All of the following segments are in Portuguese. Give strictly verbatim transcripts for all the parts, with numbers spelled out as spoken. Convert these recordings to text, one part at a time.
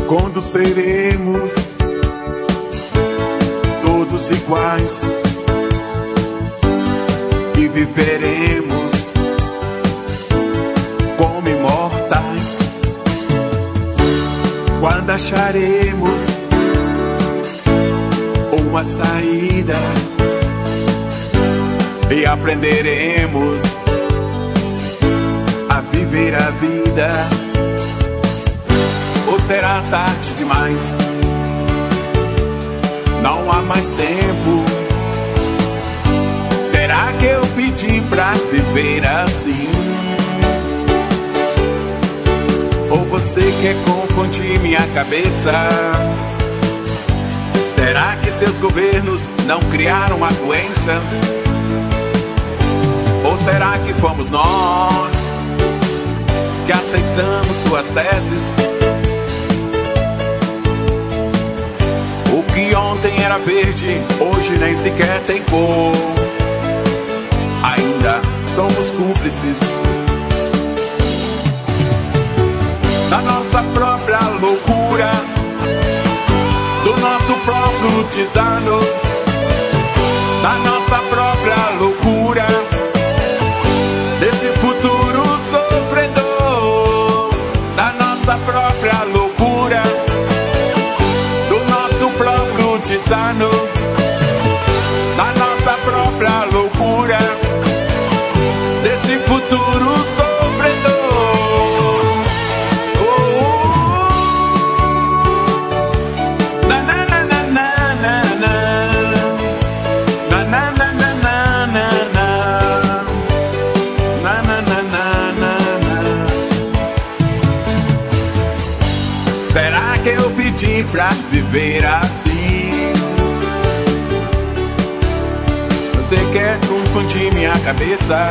quando seremos todos iguais e viveremos como imortais, quando acharemos uma saída e aprenderemos a viver a vida. Ou será tarde demais? Não há mais tempo. Será que eu pedi pra viver assim? Ou você quer confundir minha cabeça? Será que seus governos não criaram as doenças? Ou será que fomos nós que aceitamos suas teses? O que ontem era verde, hoje nem sequer tem cor. Ainda somos cúmplices da nossa própria loucura, do nosso próprio desano, da nossa própria loucura, desse futuro sofredor, da nossa própria loucura, do nosso próprio desano, da nossa própria loucura, desse futuro sofredor. Será que eu pedi pra viver assim? Você quer confundir minha cabeça?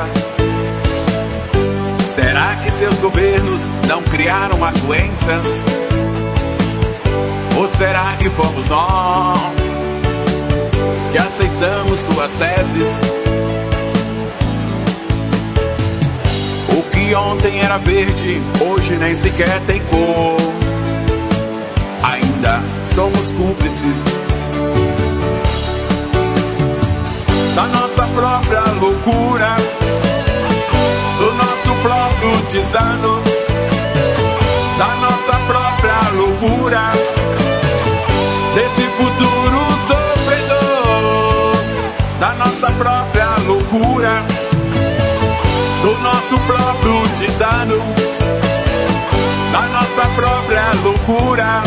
Será que seus governos não criaram as doenças? Ou será que fomos nós que aceitamos suas teses? O que ontem era verde, hoje nem sequer tem cor. Ainda somos cúmplices da nossa própria loucura, do nosso próprio desano, da nossa própria loucura, desse futuro sofredor, da nossa própria loucura, do nosso próprio desano, da nossa própria loucura,